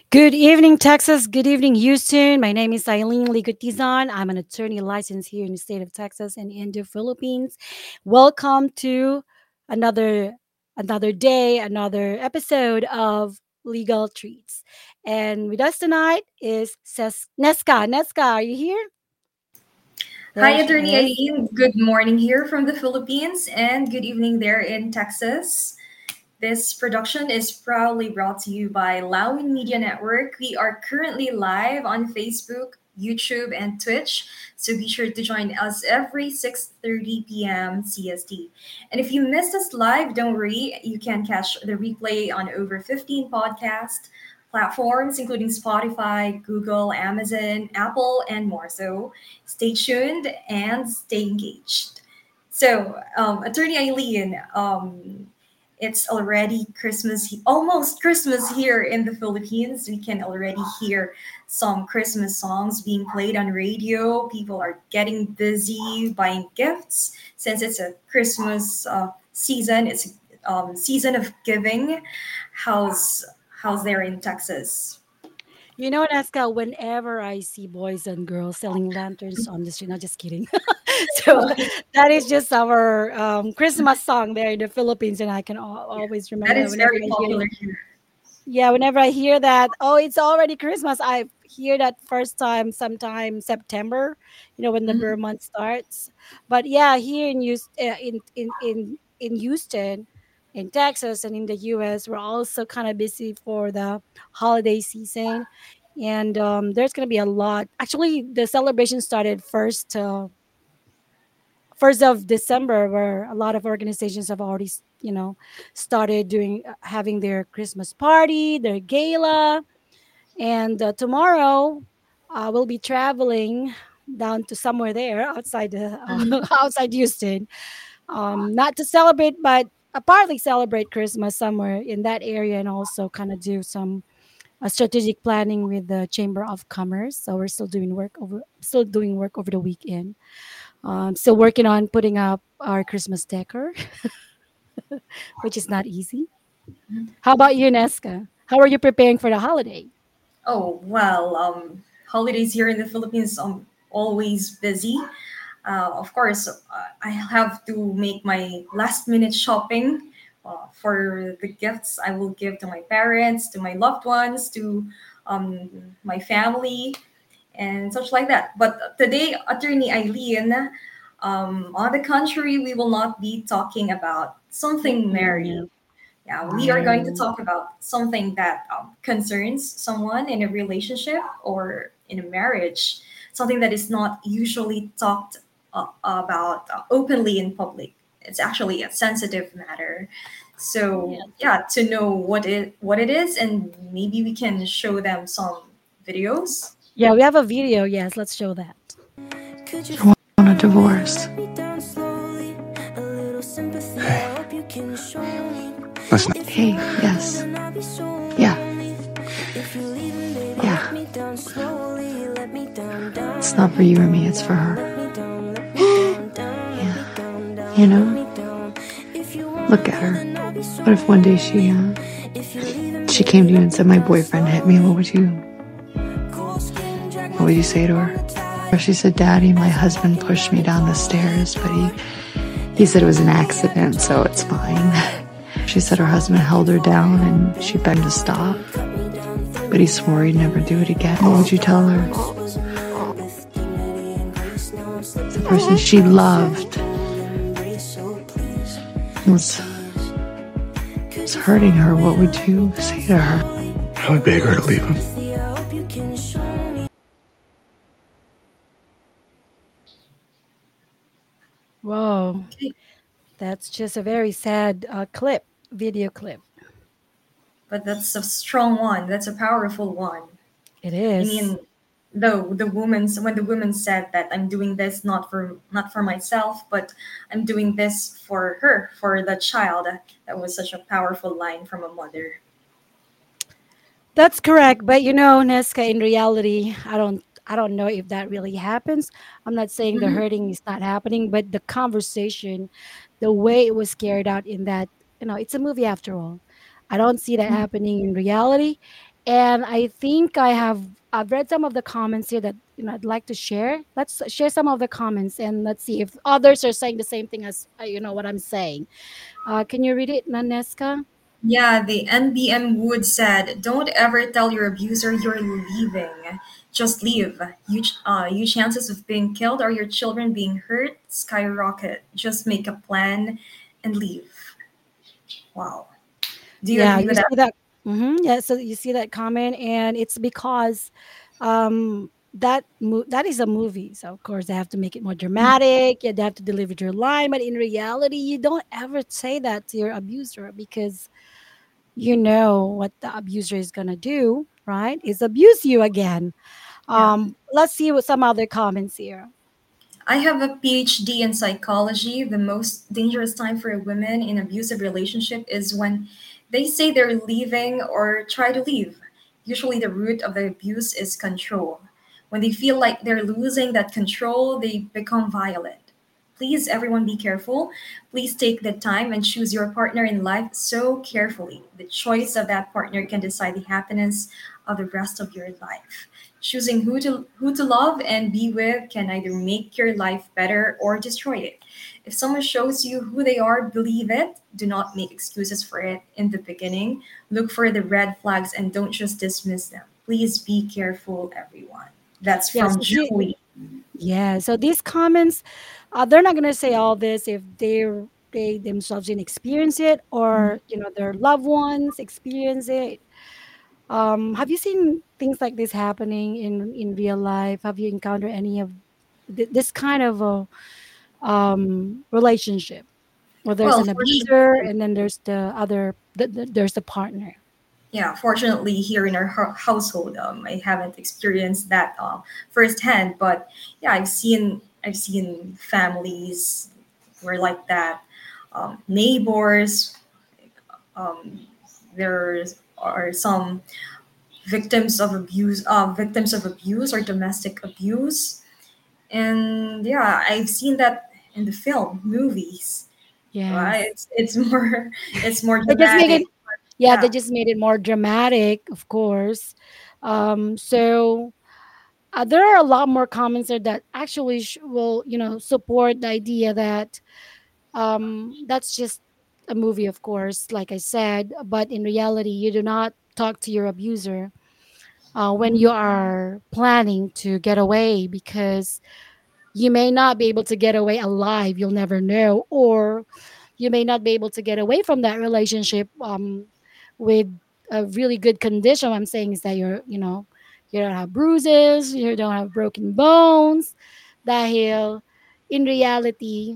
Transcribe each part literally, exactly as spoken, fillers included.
Good evening, Texas. Good evening, Houston. My name is Eileen Ligutizan. I'm an attorney licensed here in the state of Texas and in the Philippines. Welcome to another another day, another episode of Legal Treats. And with us tonight is Ses- Nesca. Nesca, are you here? Hi, There she Attorney is. Eileen. Good morning here from the Philippines and good evening there in Texas. This production is proudly brought to you by Lawin Media Network. We are currently live on Facebook, YouTube, and Twitch, so be sure to join us every six thirty p m C S T. And if you missed us live, don't worry, you can catch the replay on over fifteen podcast platforms, including Spotify, Google, Amazon, Apple, and more. So stay tuned and stay engaged. So, um, Attorney Eileen, um, it's already Christmas, almost Christmas here in the Philippines. We can already hear some Christmas songs being played on radio. People are getting busy buying gifts since it's a Christmas uh, season. It's a um, season of giving. How's how's there in Texas? You know, Nesca, whenever I see boys and girls selling lanterns on the street, not just kidding. So that is just our um, Christmas song there in the Philippines, and I can al- always That remember is whenever very I hear. popular here. Yeah, whenever I hear that, oh, it's already Christmas. I hear that first time sometime September, you know, when the Burr Mhm. month starts. But yeah, here in Houston, uh, in in in in Houston, in Texas, and in the U S, we're also kind of busy for the holiday season, and um, there's gonna be a lot. Actually, the celebration started first. Uh, first of December, where a lot of organizations have already, s- you know, started doing uh, having their Christmas party, their gala, and uh, tomorrow uh, we'll be traveling down to somewhere there outside the uh, Mhm. outside Houston, um, not to celebrate, but uh, partly celebrate Christmas somewhere in that area, and also kind of do some uh, strategic planning with the Chamber of Commerce. So we're still doing work over, still doing work over the weekend. Um, still working on putting up our Christmas decor, which is not easy. How about you, Nesca? How are you preparing for the holiday? Oh, well, um, holidays here in the Philippines um always busy. Uh, of course, uh, I have to make my last minute shopping uh, for the gifts I will give to my parents, to my loved ones, to um, my family, and such like that. But today, Attorney Eileen, um, on the contrary, we will not be talking about something merry. Mm, Yeah, we are going to no. talk about something that um, concerns someone in a relationship or in a marriage, something that is not usually talked uh, about uh, openly in public. It's actually a sensitive matter. So Yeah. yeah, to know what it what it is, and maybe we can show them some videos. Yeah, we have a video. Yes, let's show that. You want a divorce. Listen. Hey, yes. Yeah. Yeah. It's not for you or me, it's for her. Yeah. You know? Look at her. What if one day she, uh, she came to you and said, my boyfriend hit me? What would you, what would you say to her? Or she said, Daddy, my husband pushed me down the stairs, but he, he said it was an accident, so it's fine. She said her husband held her down and she begged him to stop, but he swore he'd never do it again. What would you tell her? The person she loved was, was hurting her. What would you say to her? I would beg her to leave him. Whoa, Okay. that's just a very sad uh, clip, video clip. But that's a strong one. That's a powerful one. It I is. mean, though the woman's when the woman said that I'm doing this not for not for myself, but I'm doing this for her, for the child. That was such a powerful line from a mother. That's correct. But you know, Nesca, in reality, I don't I don't know if that really happens. I'm not saying the Mhm. hurting is not happening, but the conversation, the way it was carried out in that, you know, it's a movie after all. I don't see that happening in reality. And I think I have I've read some of the comments here that you know I'd like to share. Let's share some of the comments and let's see if others are saying the same thing as uh, you know what I'm saying. Uh, can you read it, Naneska? Yeah, the N B M Wood said, "Don't ever tell your abuser you're leaving. Just leave. You, ch- uh, you chances of being killed or your children being hurt skyrocket. Just make a plan and leave." Wow. Do you Yeah, agree you with that? see that. Hmm, yeah, so you see that comment, and it's because um, that mo- that is a movie. So of course they have to make it more dramatic. Yeah, they have to deliver your line, but in reality, you don't ever say that to your abuser because you know what the abuser is gonna do. Right? Is abuse you again. Yeah. Um, let's see what some other comments here. I have a PhD in psychology. The most dangerous time for a woman in abusive relationship is when they say they're leaving or try to leave. Usually the root of the abuse is control. When they feel like they're losing that control, they become violent. Please, everyone, be careful. Please take the time and choose your partner in life so carefully. The choice of that partner can decide the happiness of the rest of your life. Choosing who to who to love and be with can either make your life better or destroy it. If someone shows you who they are, believe it. Do not make excuses for it in the beginning. Look for the red flags and don't just dismiss them. Please be careful, everyone. That's Yes, from you see, Joey. yeah. So these comments, uh, they're not gonna say all this if they they themselves didn't experience it or you know their loved ones experience it. Um, have you seen things like this happening in in real life? Have you encountered any of th- this kind of a um, relationship where there's Well, an abuser fortunately, and then there's the other the, the, there's the partner? yeah, fortunately, here in our hou- household, um, I haven't experienced that uh, firsthand. But yeah, I've seen I've seen families were like that. Um, neighbors, um, there are some victims of abuse, uh, victims of abuse or domestic abuse, and yeah, I've seen that in the film movies. Right? Yes, It's it's more it's more they just made it. dramatic. Yeah, they Yeah. just made it more dramatic, of course. Um, so uh, there are a lot more comments there that actually sh- will you know support the idea that um, that's just a movie, of course, like I said, but in reality you do not talk to your abuser uh, when you are planning to get away because you may not be able to get away alive, you'll never know, or you may not be able to get away from that relationship um, with a really good condition. What I'm saying is that you're you know you don't have bruises, you don't have broken bones, dahil in reality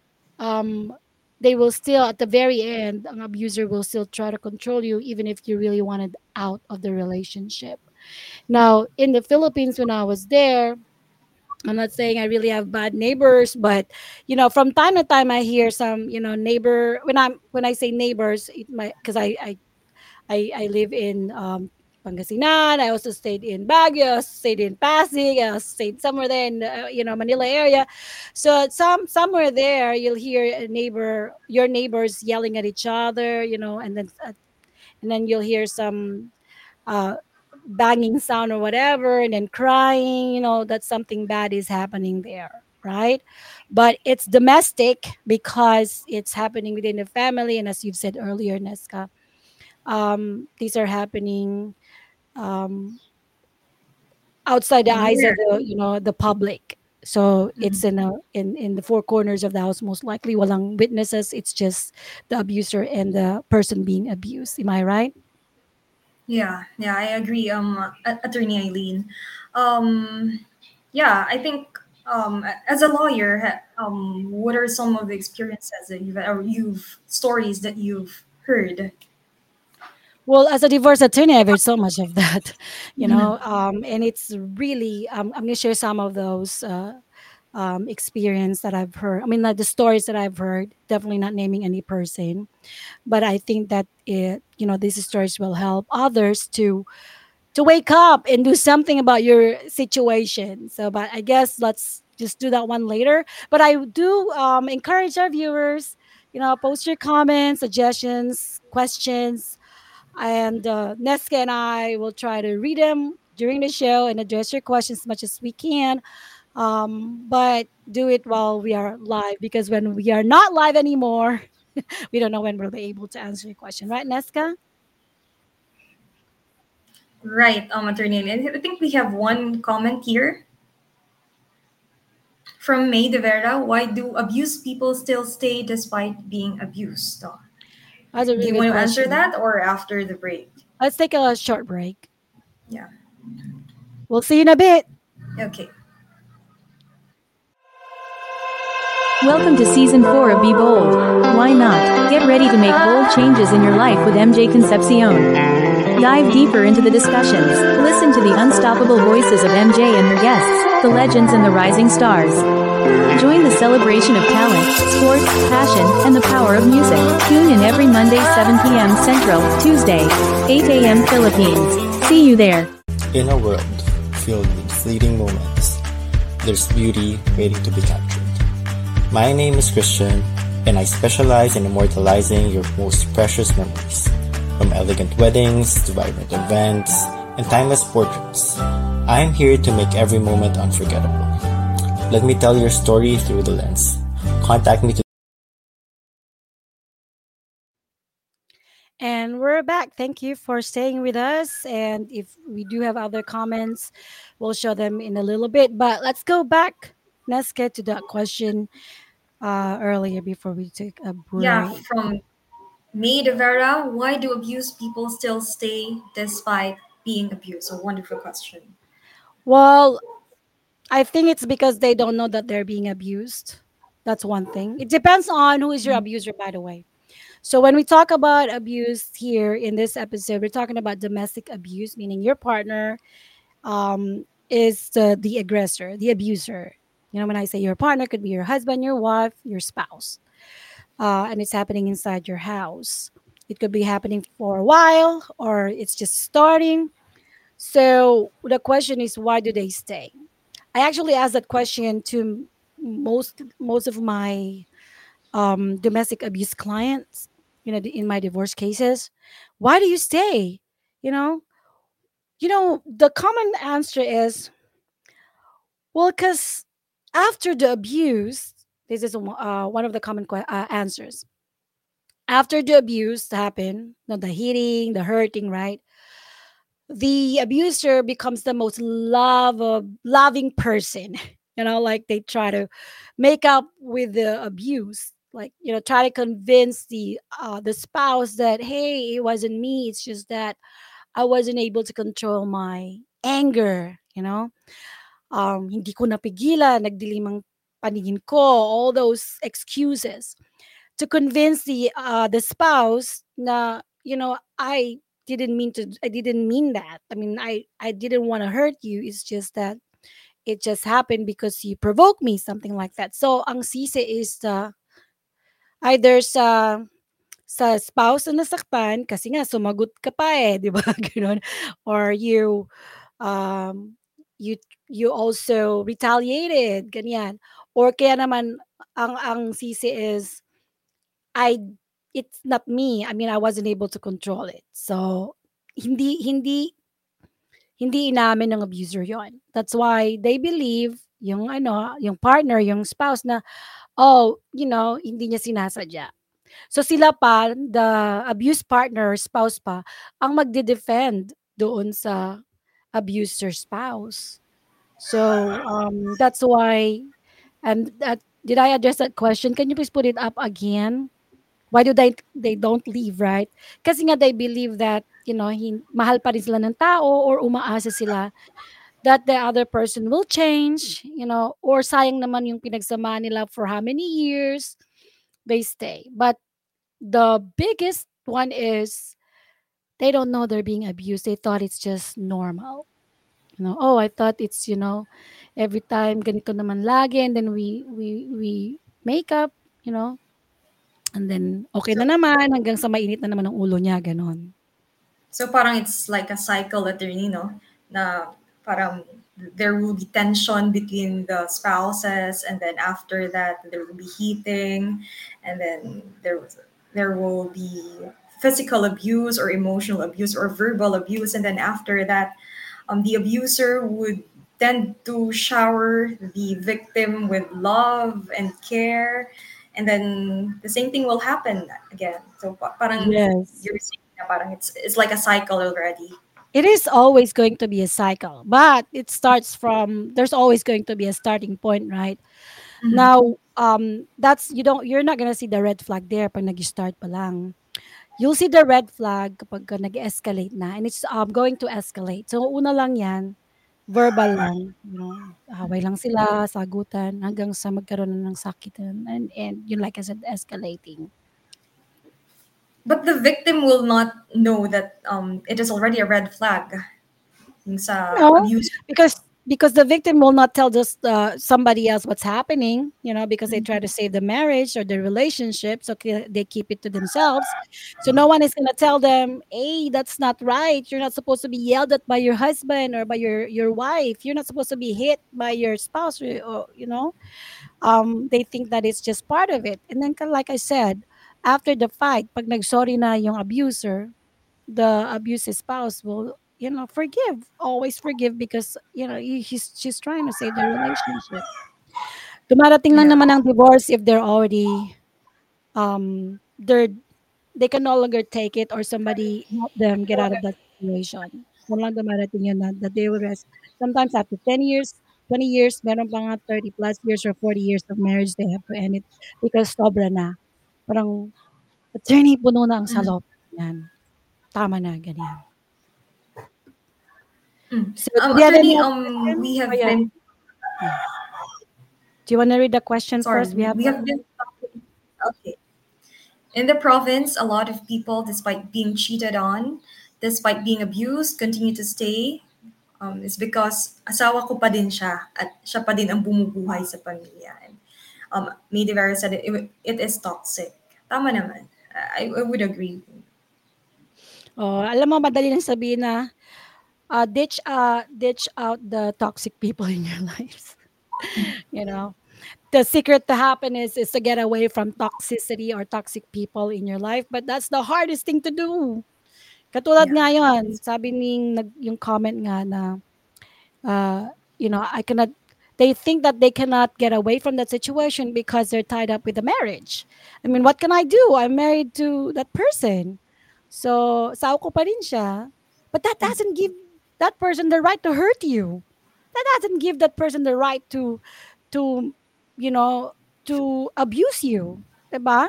um, they will still at the very end an abuser will still try to control you even if you really wanted out of the relationship. Now in the Philippines when I was there, I'm not saying I really have bad neighbors, but you know, from time to time I hear some, you know, neighbor when I'm when I say neighbors, it might because I, I I I live in um Pangasinan. I also stayed in Baguio, I also stayed in Pasig, I also stayed somewhere there in uh, you know Manila area. So some somewhere there you'll hear a neighbor, your neighbors yelling at each other, you know, and then uh, and then you'll hear some uh, banging sound or whatever, and then crying, you know, that something bad is happening there, right? But it's domestic because it's happening within the family. And as you've said earlier, Nesca, um, these are happening um, outside the eyes of Where? the, you know, the public. So it's Mhm. in a in in the four corners of the house. Most likely, walang witnesses. It's just the abuser and the person being abused. Am I right? Yeah, yeah, I agree. Um, A- Attorney Eileen. Um, yeah, I think um, a- as a lawyer, ha- um, what are some of the experiences that you've or you've stories that you've heard? Well, as a divorce attorney, I've heard so much of that, you know, Mhm. um, and it's really, um, I'm going to share some of those uh, um, experience that I've heard. I mean, like the stories that I've heard, definitely not naming any person, but I think that it, you know, these stories will help others to to wake up and do something about your situation. So, but I guess let's just do that one later. But I do um, encourage our viewers, you know, post your comments, suggestions, questions And uh, Neska and I will try to read them during the show and address your questions as much as we can. Um, but do it while we are live because when we are not live anymore, we don't know when we'll be able to answer your question, right, Neska? Right, um, Attorney. And I think we have one comment here from May de Vera. Why do abused people still stay despite being abused? Uh, That's a Do really you good want to answer question. that or after the break? Let's take a short break. Yeah. We'll see you in a bit. Okay. Welcome to season four of Be Bold. Why not? Get ready to make bold changes in your life with M J Concepcion. Dive deeper into the discussions. Listen to the unstoppable voices of M J and her guests, the legends and the rising stars. Join the celebration of talent, sports, passion, and the power of music. Tune in every Monday seven p.m. Central, Tuesday, eight a.m. Philippines. See you there. In a world filled with fleeting moments, there's beauty waiting to be captured. My name is Christian, and I specialize in immortalizing your most precious memories. From elegant weddings to vibrant events and timeless portraits, I'm here to make every moment unforgettable. Let me tell your story through the lens. Contact me to And we're back. Thank you for staying with us. And if we do have other comments, we'll show them in a little bit. But let's go back. Let's get to that question uh, earlier before we take a Yeah, break. from May de Vera. Why do abused people still stay despite being abused? A wonderful question. Well, I think it's because they don't know that they're being abused. That's one thing. It depends on who is your abuser, by the way. So when we talk about abuse here in this episode, we're talking about domestic abuse, meaning your partner um, is the, the aggressor, the abuser. You know, when I say your partner, could be your husband, your wife, your spouse, uh, and it's happening inside your house. It could be happening for a while, or it's just starting. So the question is, why do they stay? I actually asked that question to m- most most of my um, domestic abuse clients. You know, in my divorce cases, why do you stay? You know, you know the common answer is, well, because after the abuse, this is uh, one of the common que- uh, answers. After the abuse happened, no, the hitting, the hurting, right? The abuser becomes the most love uh, loving person. You know, like they try to make up with the abuse, like you know, try to convince the uh, the spouse that hey, it wasn't me. It's just that I wasn't able to control my anger. You know, um, hindi ko napigilan, nagdilim ang paningin ko, all those excuses to convince the uh, the spouse na you know I didn't mean to I didn't mean that. I mean I I didn't want to hurt you. It's just that it just happened because you provoked me, something like that. So ang sisi is uh, either sa sa spouse na nasaktan kasi nga sumagot ka pa eh, 'di ba? Gano'n. Or you um you you also retaliated, ganyan. Or kaya naman ang ang sisi is I it's not me. I mean, I wasn't able to control it. So, hindi hindi hindi inamin ng abuser 'yon. That's why they believe yung ano, yung partner, yung spouse na, oh, you know, hindi niya sinasadya. So sila pa, the abused partner, spouse pa, ang magde-defend doon sa abuser spouse. So, um, that's why and that did I address that question? Can you please put it up again? Why do they they don't leave, right? Kasi nga they believe that, you know, hin mahal pa rin sila ng tao or umaasa sila that the other person will change, you know, or sayang naman yung pinagsamahan nila for how many years, they stay. But the biggest one is they don't know they're being abused. They thought it's just normal. You know, oh, I thought it's, you know, every time ganito naman lagi and then we we we make up, you know, and then okay So, na naman hanggang sa mainit na naman ang ulo niya, gano'n. so parang it's like a cycle, attorney, no? Na parang there will be tension between the spouses, and then after that there will be heating, and then there was there will be physical abuse or emotional abuse or verbal abuse, and then after that, um, the abuser would tend to shower the victim with love and care, and then the same thing will happen again. So pa- parang Yes. you're saying na parang it's it's like a cycle already. It is always going to be a cycle, but it starts from there's always going to be a starting point, right? Mhm. Now, um, that's you don't you're not gonna see the red flag there pag nag-start pa lang. You'll see the red flag kapag ka nag-escalate na and it's um, going to escalate. So una lang 'yan, verbal lang, you know, away lang sila, sagutan hanggang sa magkaroon na ng sakitan and and yun like I said, escalating. But the victim will not know that um, it is already a red flag yung sa No, abuse. because because the victim will not tell just uh, somebody else what's happening, you know, because they try to save the marriage or the relationship, so ki- they keep it to themselves. So no one is gonna tell them, "Hey, that's not right. You're not supposed to be yelled at by your husband or by your your wife. You're not supposed to be hit by your spouse." Or, or, you know, um, they think that it's just part of it. And then, ka- like I said, after the fight, pag nagsorry na yung abuser, the abusive spouse will you know forgive, always forgive, because you know he, he's she's trying to save the relationship. Dumarating lang Yeah. naman ang divorce if they're already um they're they can no longer take it or somebody help them get out of that situation. Doon lang dumarating yun na that they will rest. Sometimes after ten years, twenty years, meron pa nga thirty plus years or forty years of marriage, they have to end it because sobra na. Parang attorney puno na ang Mhm. salop. Yan. Tama na, ganyan. Mm. So, Um, do you have any attorney, other um, question? we Oh, have yeah. been Yeah. Do you want to read the question sorry, first? We we, have we have been talking. Okay. In the province, a lot of people, despite being cheated on, despite being abused, continue to stay. Um, it's because asawa ko pa din siya at siya pa din ang bumubuhay sa pamilya. And, um, May Vera said it, it, it is toxic. Tama naman. I, I would agree. oh, alam mo madali lang sabihin na uh, ditch uh ditch out the toxic people in your lives. You know, the secret to happiness is to get away from toxicity or toxic people in your life, but that's the hardest thing to do. Katulad Yeah. nga yun, It's, sabi ning nag yung comment nga na uh, you know, I cannot. They think that they cannot get away from that situation because they're tied up with a marriage. I mean, what can I do? I'm married to that person, so sao ko pa rin siya. But that doesn't give that person the right to hurt you. That doesn't give that person the right to, to, you know, to abuse you, diba?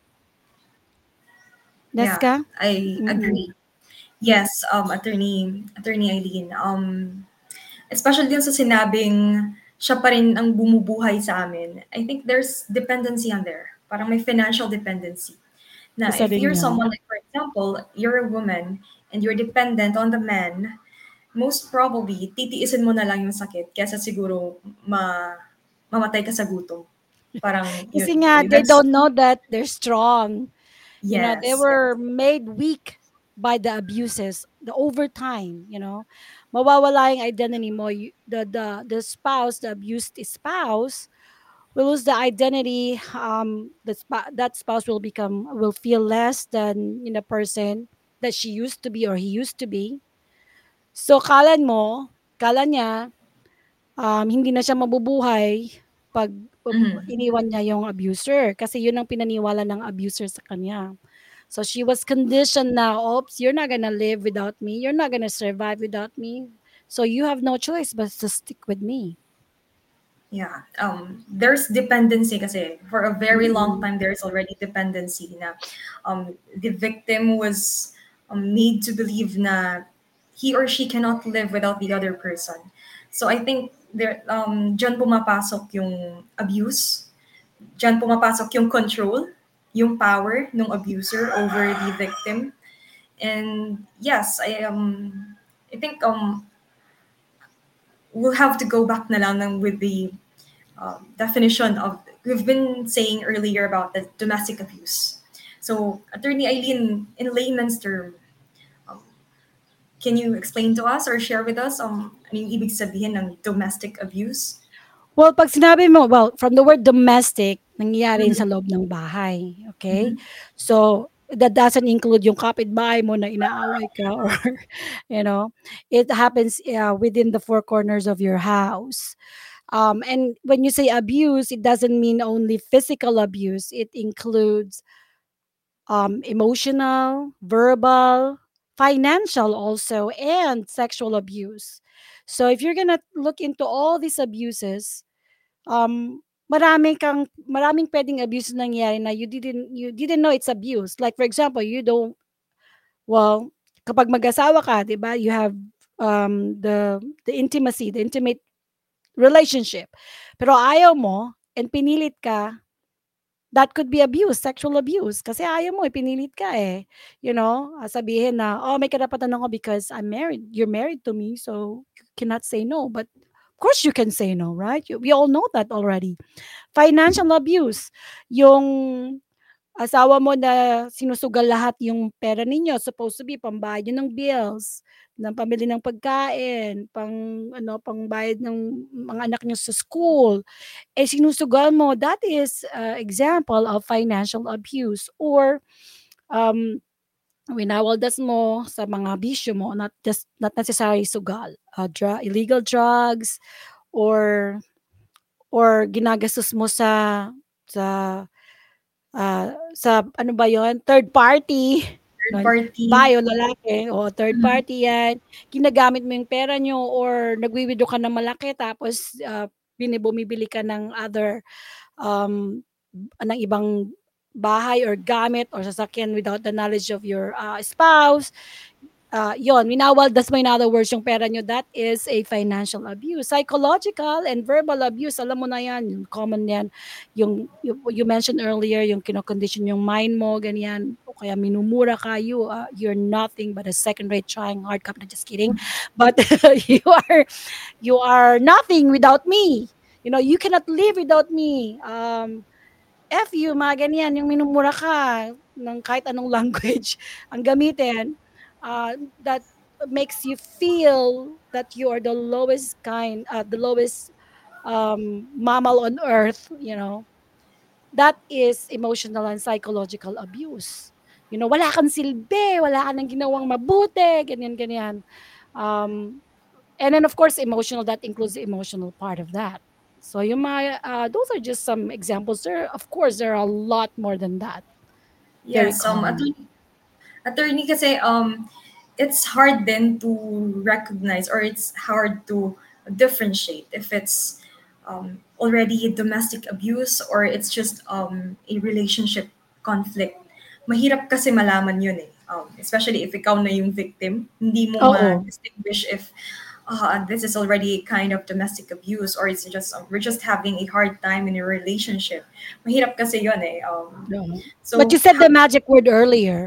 yeah, Deska? I Mm-mm. agree. Yes, um, attorney, attorney Eileen. Um, especially dun sa sinabing siya pa rin ang bumubuhay sa amin. I think there's dependency on there. Parang may financial dependency. Na Isa if din you're yun. someone like, for example, you're a woman and you're dependent on the man, most probably, titiisin mo na lang yung sakit kesa siguro ma mamatay ka sa gutom. Parang Kasi yun. nga, they That's, don't know that they're strong. You know, they yes, were yes. made weak by the abuses, the overtime, you know. Mawawala yung identity mo. You- The, the, the spouse, the abused spouse, will lose the identity. Um, the spa- that spouse will become, will feel less than you know, person that she used to be or he used to be. So, kala mo, kala niya, um, hindi na siya mabubuhay pag pag Mhm. iniwan niya yung abuser kasi yun ang pinaniwala ng abuser sa kanya. So she was conditioned na, oops, you're not gonna live without me. You're not gonna survive without me. So you have no choice but to stick with me. Yeah. Um, there's dependency kasi for a very long Mm-mm. time there's already dependency na um, the victim was um, made to believe na he or she cannot live without the other person. So I think there um diyan pumapasok yung abuse, diyan pumapasok yung control, yung power ng abuser over the victim. And yes, I um I think um we'll have to go back na lang ng- with the um, definition of we've been saying earlier about the domestic abuse. So, Attorney Eileen, in layman's term, um, can you explain to us or share with us um, ano yung ibig sabihin ng domestic abuse? Well, pag sinabi mo, well, from the word domestic, nangyayari yun Mhm. sa loob ng bahay. Okay? Mhm. So, That doesn't include yung kapitbahay mo na inaaway ka or you know, it happens uh, within the four corners of your house. Um, and when you say abuse, it doesn't mean only physical abuse. It includes um, emotional, verbal, financial also, and sexual abuse. So if you're gonna look into all these abuses, um, maraming kang maraming pwedeng abuse nangyari na you didn't you didn't know it's abuse. Like for example, you don't well, kapag mag-asawa ka, 'di ba, you have um the the intimacy, the intimate relationship. Pero ayaw mo and pinilit ka, that could be abuse, sexual abuse. Kasi ayaw mo, eh, pinilit ka eh. You know, ah, sabihin na, oh, may karapatan ako because I'm married. You're married to me, so you cannot say no. But of course you can say no, right? You- We all know that already. Financial abuse, yung asawa mo na sinusugal lahat yung pera ninyo, supposed to be pambayad niyo ng bills, ng pambili ng pagkain, pang ano, pangbayad ng mga anak niyo sa school, eh sinusugal mo, that is uh, example of financial abuse. Or um, winawaldas mo sa mga bisyo mo, not just not necessarily sugal, uh, dra- illegal drugs, or or ginagastos mo sa sa Ah, sa ano ba yon, third party, Third 'no, party. babae o lalaki, o third Mhm. party 'yan. Ginagamit mo yung pera niyo or nagwi-withdraw ka ng malaki tapos, ah, bini bumibili ka ng other, um, ng ibang bahay or gamit or sasakyan without the knowledge of your, ah, spouse. Ah, 'yun, winawaldas mo, in other words, yung pera niyo, that is a financial abuse. Psychological and verbal abuse, alam mo na 'yan, yung common 'yan. Yung you you mentioned earlier, yung kino-condition yung mind mo, ganyan, o kaya minumura ka, you, ah, you're nothing but a second-rate trying hard copy, just kidding. But you are you are nothing without me. You know, you cannot live without me. Um, F you, mga ganyan, yung minumura ka ng kahit anong language ang gamitin, uh, that makes you feel that you are the lowest kind, uh, the lowest um, mammal on earth, you know, that is emotional and psychological abuse. You know, wala kang silbi, wala ka nang ginawang mabuti, ganyan, ganyan. Um, and then of course emotional, that includes the emotional part of that. So yung mga, uh, those are just some examples. There, of course, there are a lot more than that. Very Yes, um, common. attorney, attorney kasi um, it's hard then to recognize, or it's hard to differentiate if it's um, already domestic abuse or it's just um, a relationship conflict. Mahirap kasi malaman yun eh. Um, especially if ikaw na yung victim, hindi mo Oo. ma-distinguish if uh, this is already a kind of domestic abuse or it's just um, we're just having a hard time in a relationship. Mahirap kasi yun eh. Um, Oo. But so you said how, the magic word earlier,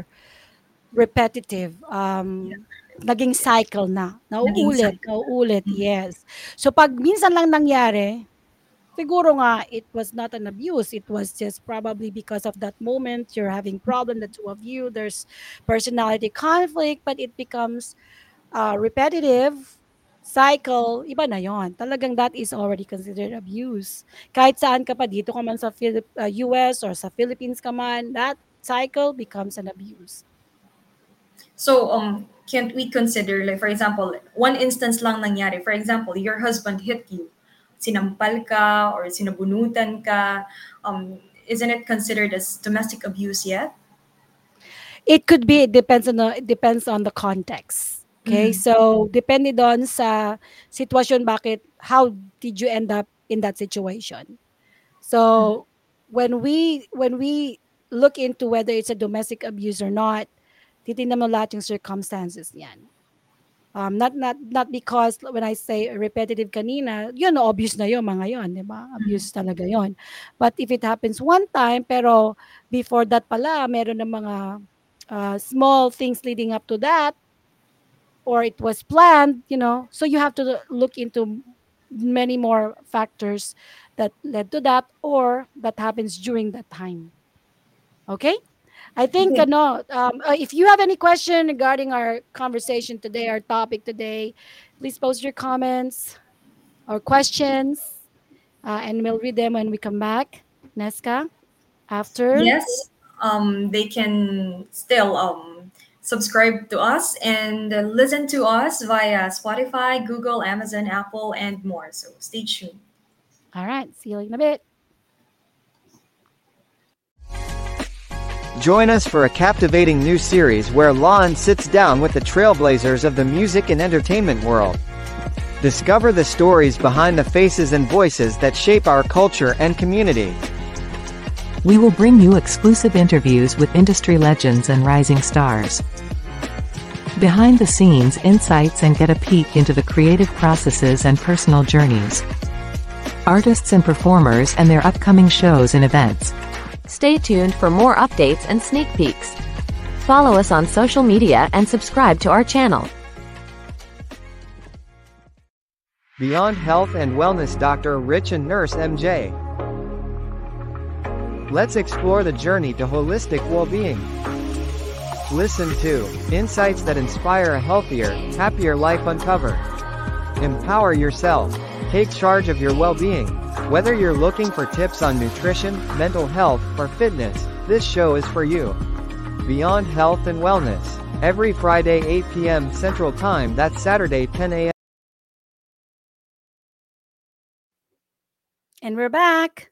repetitive. yeah, Um, naging cycle na. naging Nauulit, cycle. nauulit, yes. So pag minsan lang nangyari, siguro nga it was not an abuse. It was just probably because of that moment you're having problem, the two of you. There's personality conflict, but it becomes uh, repetitive cycle. Iba na yon. Talagang that is already considered abuse. Kahit saan ka pa, dito ka man sa Philip, uh, U S or sa Philippines ka man, that cycle becomes an abuse. So, um, can't we consider, like, for example, one instance lang nangyari. For example, your husband hit you, sinampal ka or sinabunutan ka. Um, isn't it considered as domestic abuse yet? It could be, it depends on the, it depends on the context. Okay? Mm-hmm. So, depende doon sa sitwasyon, bakit, how did you end up in that situation? So, when we when we look into whether it's a domestic abuse or not, titingnan mo lahat yung circumstances niyan. Um, not not not because when I say repetitive kanina, yun obvious na yun, mga yun, 'di ba? Abuse talaga yun. But if it happens one time, pero before that pala meron ng mga uh, small things leading up to that, or it was planned, you know, so you have to look into many more factors that led to that or that happens during that time. Okay? I think Okay. ano, um, uh, if you have any question regarding our conversation today, our topic today, please post your comments or questions, uh, and we'll read them when we come back. Nesca, after. Yes. um, they can still um, subscribe to us and uh, listen to us via Spotify, Google, Amazon, Apple, and more. So stay tuned. All right. See you in a bit. Join us for a captivating new series where Lon sits down with the trailblazers of the music and entertainment world. Discover the stories behind the faces and voices that shape our culture and community. We will bring you exclusive interviews with industry legends and rising stars. Behind the scenes insights and get a peek into the creative processes and personal journeys. Artists and performers and their upcoming shows and events. Stay tuned for more updates and sneak peeks. Follow us on social media and subscribe to our channel. Beyond Health and Wellness Doctor Rich and Nurse M J. Let's explore the journey to holistic well-being. Listen to insights that inspire a healthier, happier life. Uncover. Empower yourself. Take charge of your well-being. Whether you're looking for tips on nutrition, mental health, or fitness, this show is for you. Beyond Health and Wellness. Every Friday eight p m Central Time, that's Saturday ten a m And we're back.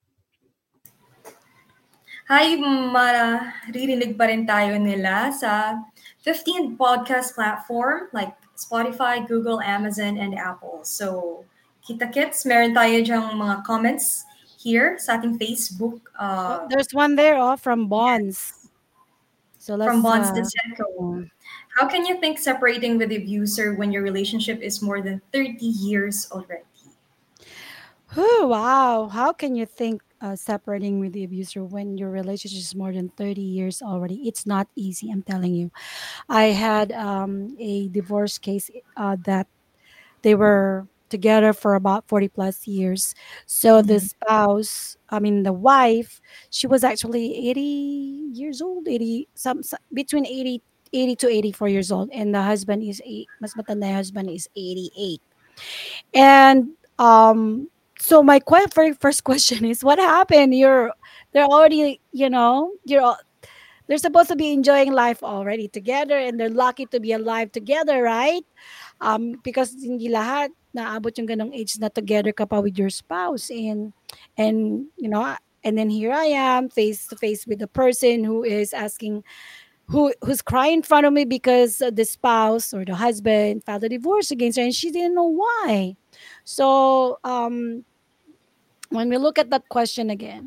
Hi, maririnig pa rin tayo nila sa fifteen podcast platform like Spotify, Google, Amazon, and Apple. So, kita kits, meron tayo dyang mga comments here sa ating Facebook. Oh, Uh, there's one there, oh, from Bonds. So let's from Bonds uh, Desenko. How can you think separating with the abuser when your relationship is more than thirty years already? oh, wow. How can you think uh, separating with the abuser when your relationship is more than thirty years already? It's not easy, I'm telling you. I had um, a divorce case uh, that they were together for about forty plus years. So the Mhm. spouse, I mean, the wife, she was actually eighty years old, eighty, some, some between eighty, eighty to eighty-four years old. And the husband is, eight, mas matanda yung husband is eighty-eight. And um, so my que- very first question is, what happened? You're they're already, you know, you're all, they're supposed to be enjoying life already together, and they're lucky to be alive together, right? Um, because hindi lahat naabot yung ganong age na together ka pa with your spouse, and and you know, and then here I am face to face with the person who is asking, who who's crying in front of me because uh, the spouse or the husband filed a divorce against her, and she didn't know why. So um, when we look at that question again,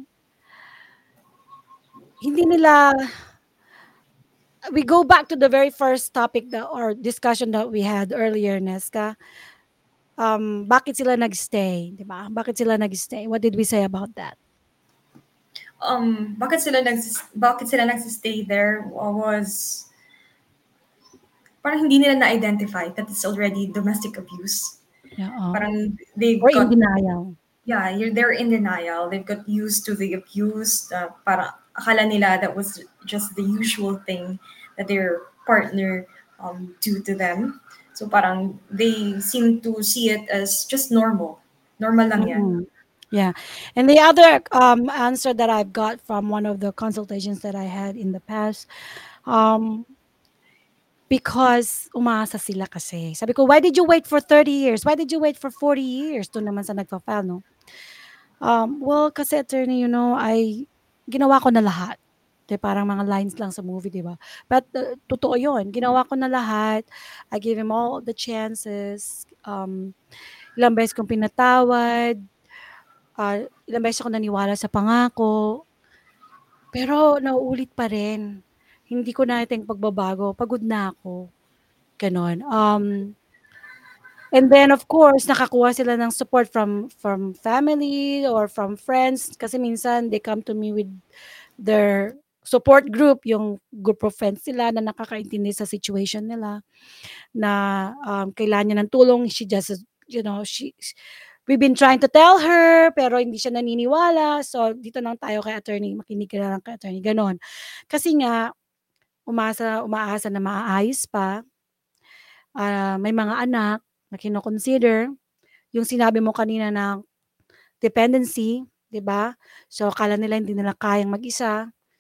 hindi nila, we go back to the very first topic that or discussion that we had earlier, Nesca. Um, bakit sila nagstay, di ba? Bakit sila nagstay? What did we say about that? Um, bakit sila nags bakit sila nagsistay there was parang hindi nila na-identify that it's already domestic abuse. Yeah, oh. Parang they've Or in got denial. yeah, you're they're in denial. They've got used to the abuse. Uh, parang akala nila that was just the usual thing that their partner um, do to them. So parang they seem to see it as just normal. Normal lang yan. Mm-mm. Yeah. And the other um, answer that I've got from one of the consultations that I had in the past, um, because umaasa sila kasi. Sabi ko, why did you wait for thirty years? Why did you wait for forty years? Doon naman sa nagpa-file, no? Um, well, kasi attorney, you know, I, ginawa ko na lahat. Di, parang mga lines lang sa movie, di ba? But uh, totoo yun. Ginawa ko na lahat. I gave him all the chances. Um, ilang beses kong pinatawad. Uh, ilang beses ako naniwala sa pangako. Pero nauulit pa rin. Hindi ko natin pagbabago. Pagod na ako. Ganon. Um, and then of course, nakakuha sila ng support from from family or from friends. Kasi minsan, they come to me with their support group, yung group of friends nila na nakakaintindi sa situation nila, na um, kailangan niya ng tulong. She just, you know, she, we've been trying to tell her, pero hindi siya naniniwala. So, dito lang tayo kay attorney. Makinig ka na lang kay attorney. Ganon. Kasi nga, umasa, umaasa na maaayos pa. Uh, may mga anak na kino-consider. Yung sinabi mo kanina na dependency, di ba? So, akala nila hindi nila kayang mag-isa.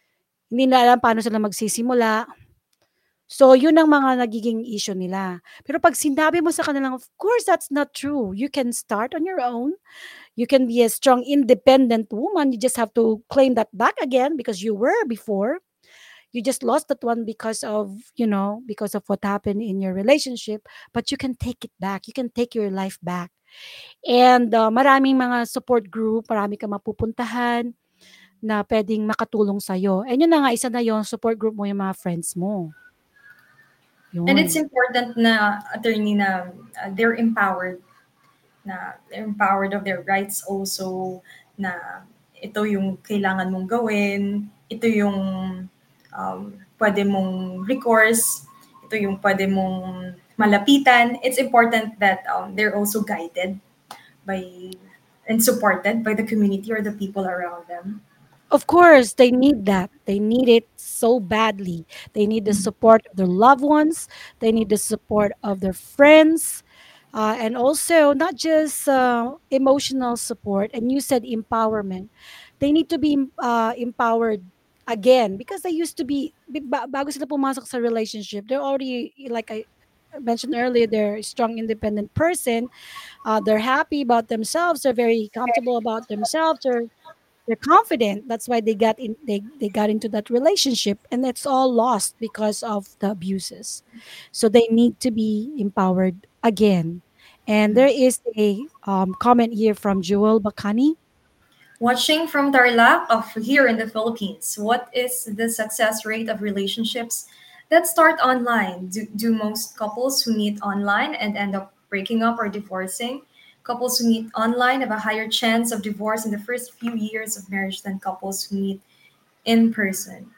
Hindi na alam paano sila magsisimula. So, yun ang mga nagiging issue nila. Pero pag sinabi mo sa kanilang, of course, that's not true. You can start on your own. You can be a strong, independent woman. You just have to claim that back again because you were before. You just lost that one because of, you know, because of what happened in your relationship. But you can take it back. You can take your life back. And uh, maraming mga support group, marami kang mapupuntahan na pwedeng makatulong sa'yo. And yun na nga, isa na yung support group mo, yung mga friends mo. And it's Yun. important na attorney na uh, they're empowered na they're empowered of their rights also na ito yung kailangan mong gawin, ito yung um, pwede mong recourse, ito yung pwede mong malapitan. It's important that um, they're also guided by and supported by the community or the people around them. Of course, they need that. They need it so badly. They need the support of their loved ones. They need the support of their friends. Uh, and also, not just uh, emotional support. And you said empowerment. They need to be uh, empowered again because they used to be, bi- ba- bago sila pumasok sa relationship, they're already, like I mentioned earlier, they're a strong, independent person. Uh, they're happy about themselves. They're very comfortable about themselves. They're they're confident. That's why they got in they, they got into that relationship, and it's all lost because of the abuses. So they need to be empowered again. And there is a um, comment here from Joel Bakani. Watching from Tarlac of here in the Philippines, what is the success rate of relationships that start online? Do, do most couples who meet online and end up breaking up or divorcing? Couples who meet online have a higher chance of divorce in the first few years of marriage than couples who meet in person.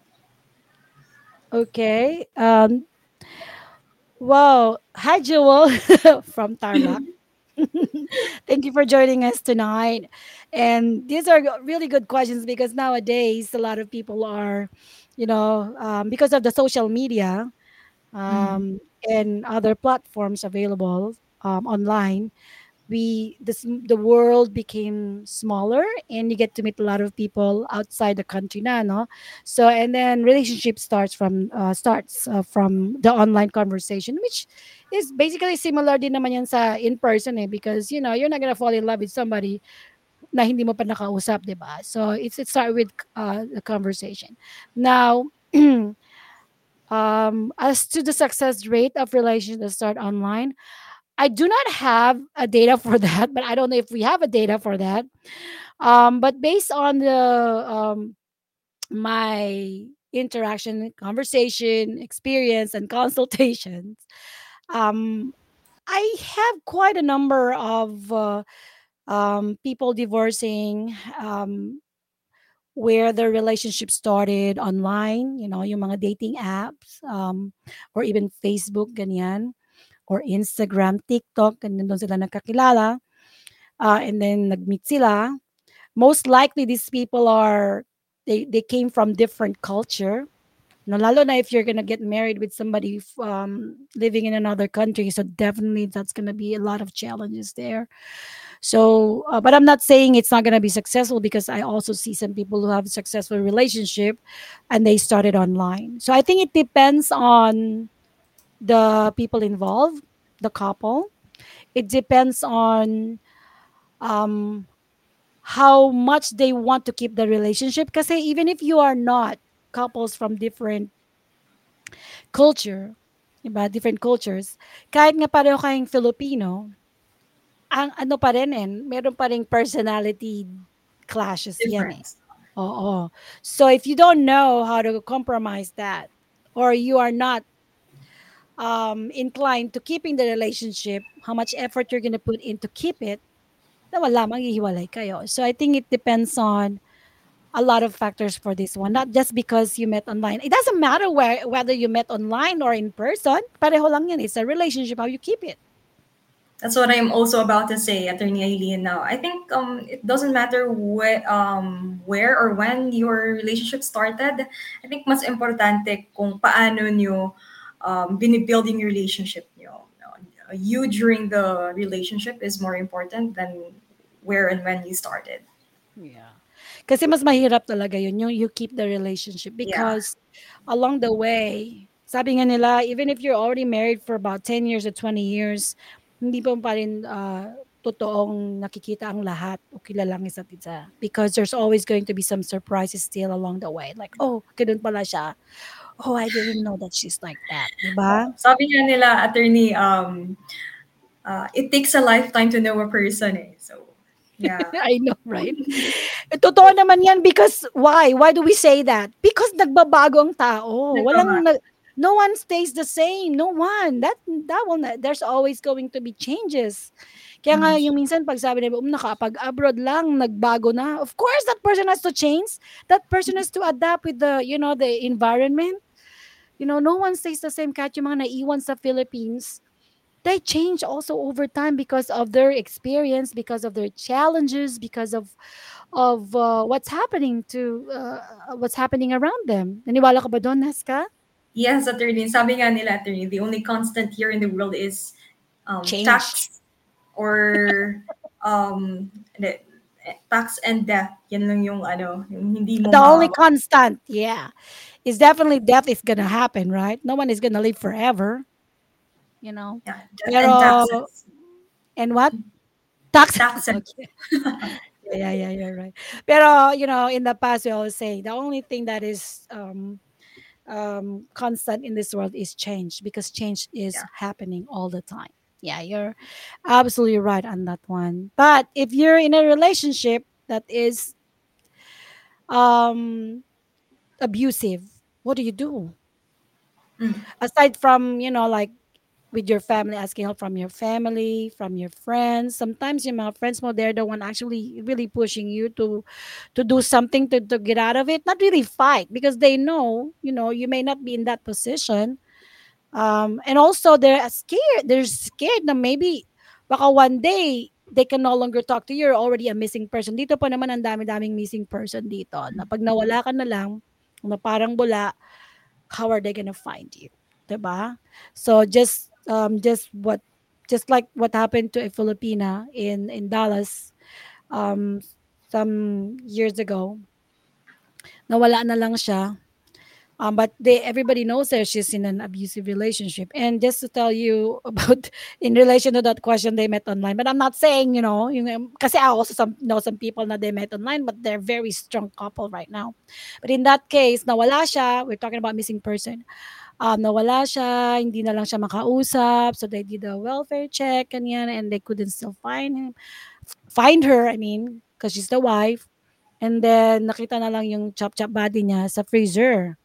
Okay. Um wow. Hi Joel from Tarlac. Thank you for joining us tonight. And these are go- really good questions because nowadays a lot of people are, you know, um, because of the social media, um, and other platforms available um, online, we this the world became smaller, and you get to meet a lot of people outside the country na, no? So and then relationship starts from uh, starts uh, from the online conversation, which is basically similar din naman yan sa in person, eh, because you know you're not gonna fall in love with somebody na hindi mo pa nakausap, di ba? So it's it start with uh, the conversation. Now um as to the success rate of relations that start online, I do not have a data for that, but I don't know if we have a data for that. Um, but based on the um, my interaction, conversation, experience, and consultations, um, I have quite a number of uh, um, people divorcing um, where their relationship started online. You know, yung mga dating apps, um, or even Facebook, ganyan, or Instagram, TikTok, and doon sila nagkakilala. Uh, and then nag-meet sila. Most likely, these people are they they came from different culture. No, lalo na if you're gonna get married with somebody f- um, living in another country, so definitely that's gonna be a lot of challenges there. So, uh, but I'm not saying it's not gonna be successful because I also see some people who have a successful relationship, and they started online. So I think it depends on the people involved, the couple. It depends on um how much they want to keep the relationship, kasi even if you are not couples from different culture, diba? Different cultures, kahit nga pareho kayong Filipino, ang ano pa rin eh, meron pa ring personality clashes yan eh. Different. Oo. So if you don't know how to compromise that, or you are not um inclined to keeping the relationship, how much effort you're gonna put in to keep it, na wala, maghihiwalay kayo. So I think it depends on a lot of factors for this one, not just because you met online. It doesn't matter where whether you met online or in person. Pareho lang yan. It's a relationship, how you keep it. That's what I'm also about to say, Attorney Eileen. Now, I think um, it doesn't matter where, um, where or when your relationship started. I think mas importante kung paano nyo um, binibuilding your relationship nyo. You during the relationship is more important than where and when you started. Yeah. Kasi mas mahirap talaga yun, yung you keep the relationship Yeah. because along the way, sabi nga nila, even if you're already married for about ten years or twenty years, hindi pa pa rin ah, totoong nakikita ang lahat o kilala ang isa't isa. Because there's always going to be some surprises still along the way. Like, oh, ganun pala siya. Oh, I didn't know that she's like that. Oh, Diba? sabi nga nila, attorney, um, uh, it takes a lifetime to know a person eh. So, yeah. I know, right? Eh, totoo naman yan because why? Why do we say that? Because nagbabago ang tao. Walang Nagbabago. nag- no one stays the same. No one. That that will not, there's always going to be changes. Kaya nga Mhm. yung minsan pag sabi nila, um, nakapag-abroad lang, nagbago na. Of course, that person has to change. That person has to adapt with the, you know, the environment. You know, no one stays the same. Kahit yung mga naiwan sa Philippines, they change also over time because of their experience, because of their challenges, because of of uh, what's happening to uh, what's happening around them. Naniwala ka ba doon, Neska? Yes, attorney. Sabi nga nila, attorney, the only constant here in the world is um, Change. tax or um, the- tax and death. Yan lang yung ano, yung hindi mo The ma... only constant, yeah, is definitely death is gonna happen, right? No one is gonna live forever, you know. Yeah, death and Pero taxes. and what tax? Taxes. Okay. Yeah, yeah, yeah, right. Pero you know, in the past, we always say the only thing that is um, um, constant in this world is change because change is Yeah. happening all the time. Yeah, you're absolutely right on that one. But if you're in a relationship that is um, abusive, what do you do? Mm. Aside from, you know, like with your family, asking help from your family, from your friends. Sometimes your mga friends mo, they're the one actually really pushing you to to do something to, to get out of it. Not really fight because they know, you know, you may not be in that position. Um, and also they're scared. They're scared na maybe baka one day they can no longer talk to you. You're already a missing person. Dito pa naman ang dami-daming missing person dito. Na pag nawala ka na lang, na parang bula, how are they gonna find you? 'Di ba? So just um just what just like what happened to a Filipina in in Dallas um some years ago. Nawala na lang siya. Um, but they everybody knows that she's in an abusive relationship. And just to tell you about in relation to that question they met online, but I'm not saying you know, yung, um, kasi I also some know some people na they met online, but they're very strong couple right now. But in that case, nawala siya. We're talking about missing person. Um, nawala siya, hindi na lang siya makausap. So they did a welfare check, ganyan, and they couldn't still find him, find her. I mean, because she's the wife. And then nakita na lang yung chop-chop body niya sa freezer.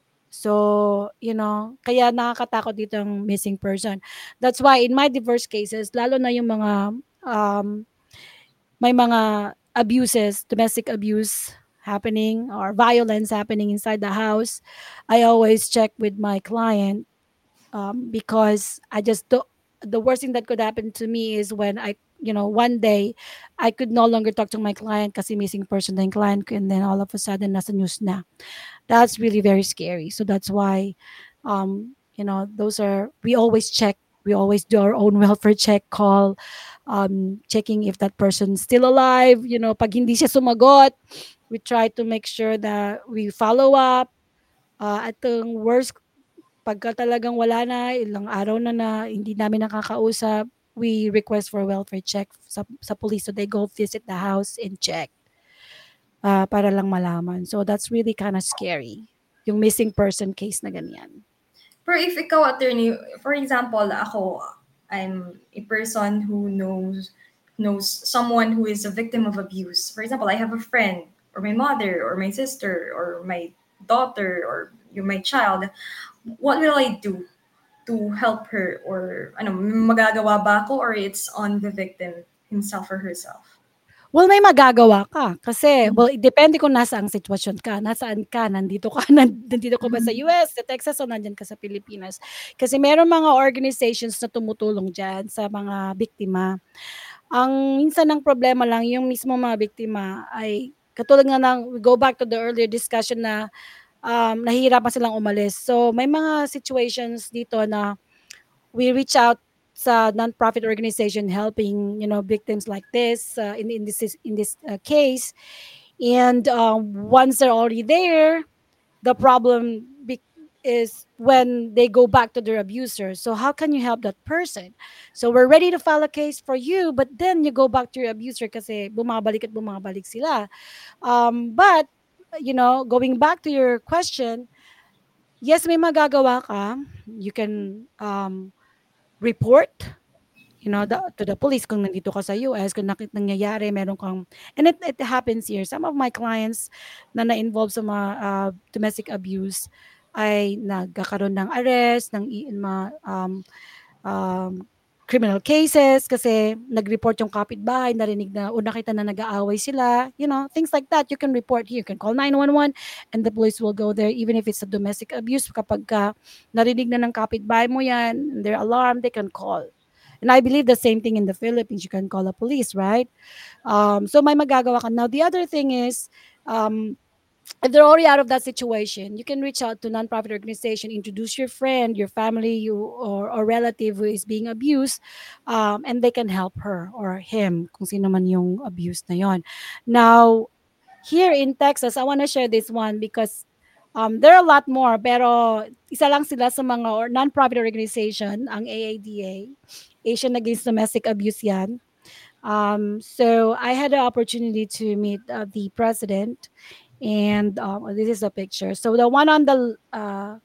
So, you know, kaya nakakatakot dito ang missing person. That's why in my divorce cases, lalo na yung mga um, may mga abuses, domestic abuse happening or violence happening inside the house, I always check with my client um, because I just do, the worst thing that could happen to me is when I you know one day I could no longer talk to my client kasi missing person na yung client ko and then all of a sudden nasa news na. That's really very scary. So that's why, um, you know, those are we always check. We always do our own welfare check call, um, checking if that person's still alive. You know, pag hindi siya sumagot, we try to make sure that we follow up. Uh, at the worst, pagka talagang wala na, ilang araw na na, hindi namin nakakausap, we request for a welfare check sa, sa police so they go visit the house and check ah, para lang malaman. So that's really kind of scary. Yung missing person case na ganyan. Pero if ikaw, attorney, for example, ako, I'm a person who knows knows someone who is a victim of abuse. For example, I have a friend or my mother or my sister or my daughter or you my child. What will I do to help her or ano, magagawa ba ako or it's on the victim himself or herself? Well, may magagawa ka kasi Mhm. well, depende kung nasaang sitwasyon ka, nasaan ka, nandito ka, nan nandito ka ba sa Mhm. U S, sa Texas o nandiyan ka sa Pilipinas. Kasi merong mga organizations na tumutulong diyan sa mga biktima. Ang minsan ang problema lang yung mismong mga biktima ay katulad nga ng we go back to the earlier discussion na um, nahihirapan silang umalis. So may mga situations dito na we reach out sa non-profit organization helping you know victims like this uh, in in this in this uh, case And um, once they're already there, the problem be- is when they go back to their abuser. So how can you help that person? So we're ready to file a case for you, but then you go back to your abuser kasi bumabalik at bumabalik sila. Um, but you know, going back to your question, yes, may magagawa ka. You can um, report, you know, the, to the police kung nandito ka sa U S, kung nakit nangyayari, meron kang, and it, it happens here. Some of my clients na na-involve sa mga uh, domestic abuse ay nagkakaroon ng arrest, ng i- mga um, um, criminal cases kasi nag-report yung kapitbahay, narinig na o nakita na nag-aaway sila, you know, things like that. You can report here. You can call nine one one and the police will go there even if it's a domestic abuse. Kapag ka narinig na ng kapitbahay mo yan, and they're alarmed, they can call. And I believe the same thing in the Philippines. You can call a police, right? Um, so may magagawa ka. Now, the other thing is, um, if they're already out of that situation, you can reach out to nonprofit organization, introduce your friend, your family, you or, or relative who is being abused, um, and they can help her or him, kung sino man yung abused na yon. Now, here in Texas, I want to share this one because um, there are a lot more, pero isa lang sila sa mga or nonprofit organization, ang A A D A, Asian Against Domestic Abuse yan. Um, so I had the opportunity to meet uh, the president, and um, this is a picture. So the one on the uh,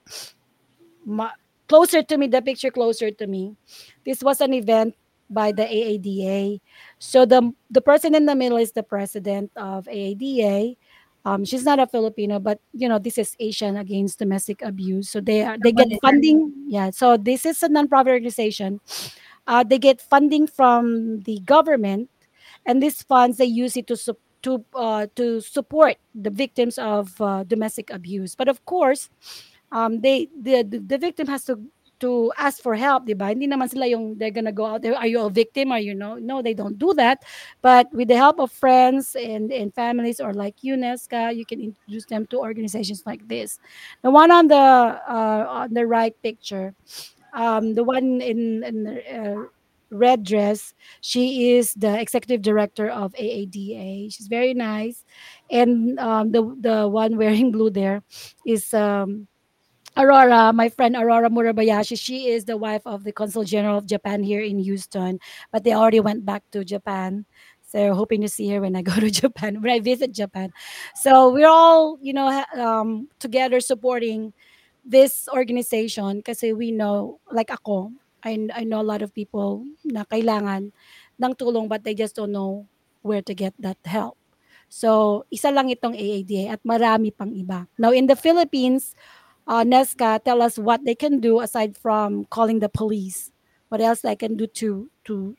ma- closer to me, the picture closer to me, this was an event by the A A D A. So the the person in the middle is the president of A A D A. Um, she's not a Filipino, but you know this is Asian Against Domestic Abuse. So they are The they get monitor. funding. Yeah. So this is a nonprofit organization. Uh, they get funding from the government, and these funds they use it to sup- to uh, to support the victims of uh, domestic abuse. But of course, um, they the, the the victim has to to ask for help, di ba? Hindi naman sila yung they're gonna go out there. Are you a victim? Are you no? No, they don't do that. But with the help of friends and and families or like UNESCO, you can introduce them to organizations like this. The one on the uh, on the right picture, um, the one in, in the uh, red dress, she is the executive director of A A D A. She's very nice, and um, the the one wearing blue there is um, Aurora, my friend Aurora Murabayashi. She is the wife of the Consul General of Japan here in Houston, but they already went back to Japan. So hoping to see her when I go to Japan, when I visit Japan. So we're all, you know, ha- um, together supporting this organization kasi we know, like ako, I, I know a lot of people na kailangan ng tulong but they just don't know where to get that help. So, isa lang itong A A D A at marami pang iba. Now, in the Philippines, uh, Nesca, tell us what they can do aside from calling the police. What else they can do to to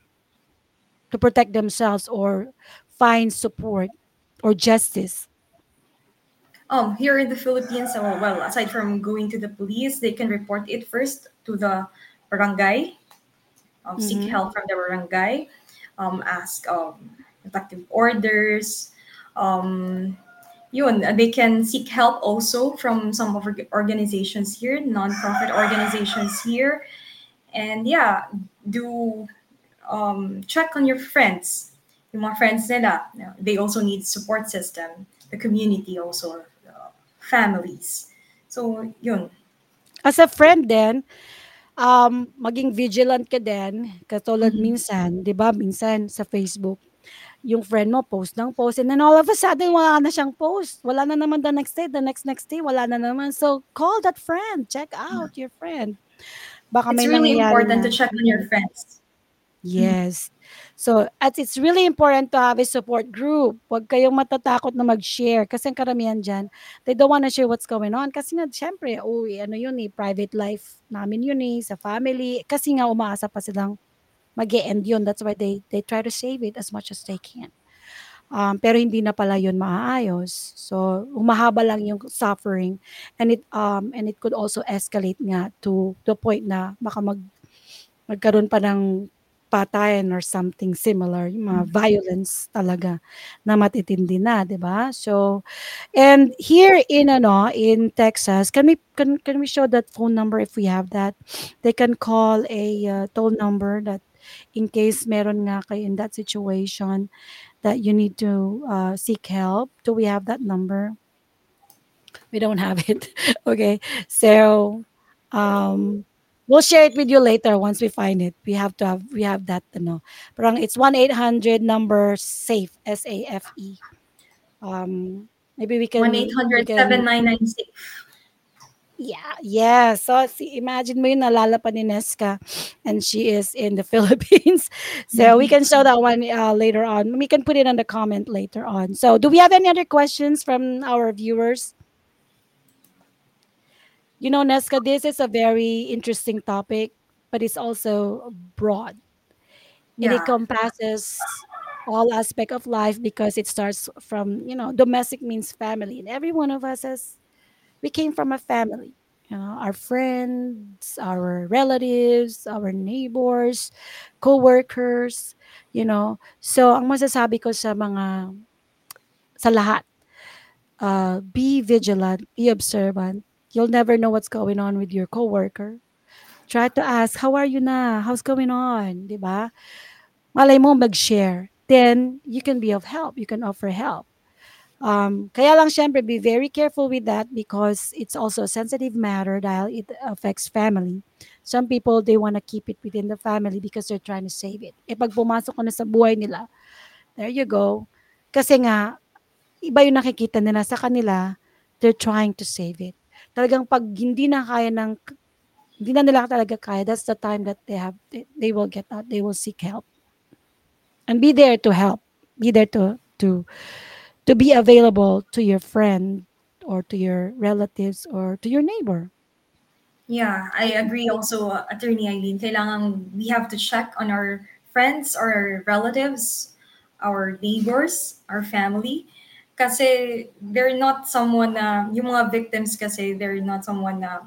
to protect themselves or find support or justice. Um, here in the Philippines, uh, well, aside from going to the police, they can report it first to the barangay, um, seek Mm-hmm. help from the barangay, um, ask um, protective orders. Um, yun, uh, they can seek help also from some of our organizations here, non-profit organizations here. And yeah, do um, check on your friends. Yung mga friends nila, they also need support system. The community also, uh, families. So, yun. As a friend then, um, maging vigilant ka din. Katulad Mhm. minsan, 'di ba, minsan sa Facebook, yung friend mo post ng post and then all of a sudden wala na siyang post. Wala na naman the next day, the next next day wala na naman. So call that friend, check out your friend. Baka It's may really nangyayari important to na. check on your Mm. friends. Yes. So, at it's really important to have a support group. Huwag kayong matatakot na mag-share kasi ang karamihan diyan, they don't wanna share what's going on kasi nga siyempre, uy, ano yun eh, private life namin yun eh, sa family. Kasi nga umaasa pa silang mag-e-end yun. That's why they they try to save it as much as they can. Um, pero hindi na pala yun maaayos. So, humahaba lang yung suffering and it um and it could also escalate nga to to the point na baka mag magkaroon pa ng patayan or something similar, yung mga violence talaga na matitindi na, 'di ba? So, and here in ano, in Texas, can we can can we show that phone number if we have that? They can call a uh, toll number that in case meron nga kayo in that situation that you need to uh, seek help. Do we have that number? We don't have it. Okay. So um we'll share it with you later once we find it. We have to have we have that to know. Parang it's one eight hundred number safe, S A F E. Um maybe we one eight can we hundred seven can nine nine safe. yeah, yeah. So see, imagine mo yun nalala pa ni Nesca and she is in the Philippines. So we can show that one uh, later on. We can put it in the comment later on. So do we have any other questions from our viewers? You know, Nesca, this is a very interesting topic, but it's also broad. It Yeah. encompasses all aspect of life because it starts from, you know, domestic means family. And every one of us has, we came from a family. You know, our friends, our relatives, our neighbors, co-workers, you know. So, ang masasabi ko sa mga, sa lahat, uh, be vigilant, be observant. You'll never know what's going on with your coworker. Try to ask, how are you na? How's going on? 'Di ba? Malay mo mag-share. Then, you can be of help. You can offer help. Um, kaya lang syempre, be very careful with that because it's also a sensitive matter dahil it affects family. Some people, they want to keep it within the family because they're trying to save it. E pag pumasok ka na sa buhay nila, there you go. Kasi nga, iba yung nakikita nila sa kanila, they're trying to save it. Talagang pag hindi na kaya ng hindi na nila talaga kaya, that's the time that they have they, they will get out, they will seek help. And be there to help. Be there to to to be available to your friend or to your relatives or to your neighbor. Yeah, I agree also, uh, Attorney Eileen. Kailangan we have to check on our friends, our relatives, our neighbors, our family. Kasi they're not someone na, yung mga victims kasi, they're not someone na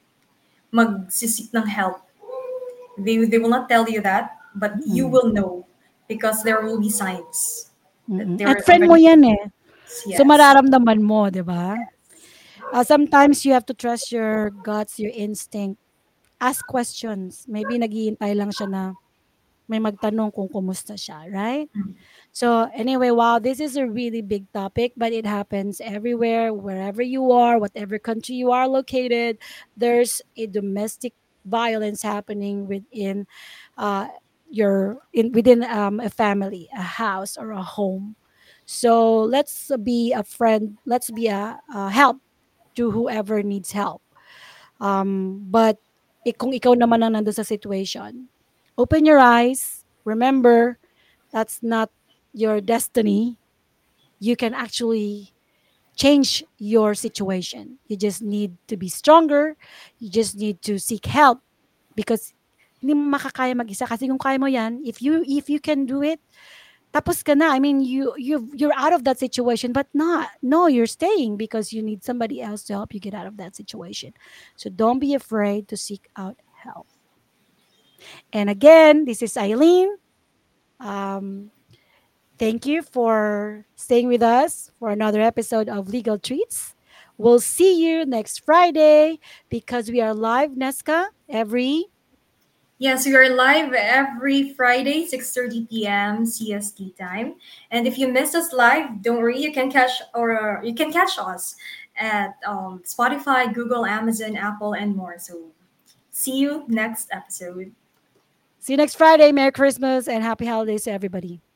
magsisik ng help. They, they will not tell you that, but you Mm. will know because there will be signs that Mm. At they're friend mo already, yan eh. So yes. mararamdaman mo, 'di ba? Uh, sometimes you have to trust your guts, your instinct. Ask questions. Maybe naghihintay lang siya na may magtanong kung kumusta siya, right? So anyway, wow, this is a really big topic, but it happens everywhere, wherever you are, whatever country you are located. There's a domestic violence happening within uh, your in within um, a family, a house, or a home. So let's be a friend. Let's be a, a help to whoever needs help. Um, but ik- kung ikaw naman ang nandun sa situation, open your eyes. Remember, that's not your destiny. You can actually change your situation. You just need to be stronger. You just need to seek help because hindi mo makakaya mag-isa kasi kung kaya mo yan, if you if you can do it, tapos ka na. I mean, you you you're out of that situation, but not. No, you're staying because you need somebody else to help you get out of that situation. So don't be afraid to seek out help. And again, this is Eileen. Um, Thank you for staying with us for another episode of Legal Treats. We'll see you next Friday because we are live, Nesca, every. Yes, we are live every Friday, six thirty p m C S T time. And if you missed us live, don't worry, you can catch or you can catch us at um, Spotify, Google, Amazon, Apple, and more. So see you next episode. See you next Friday. Merry Christmas and happy holidays to everybody.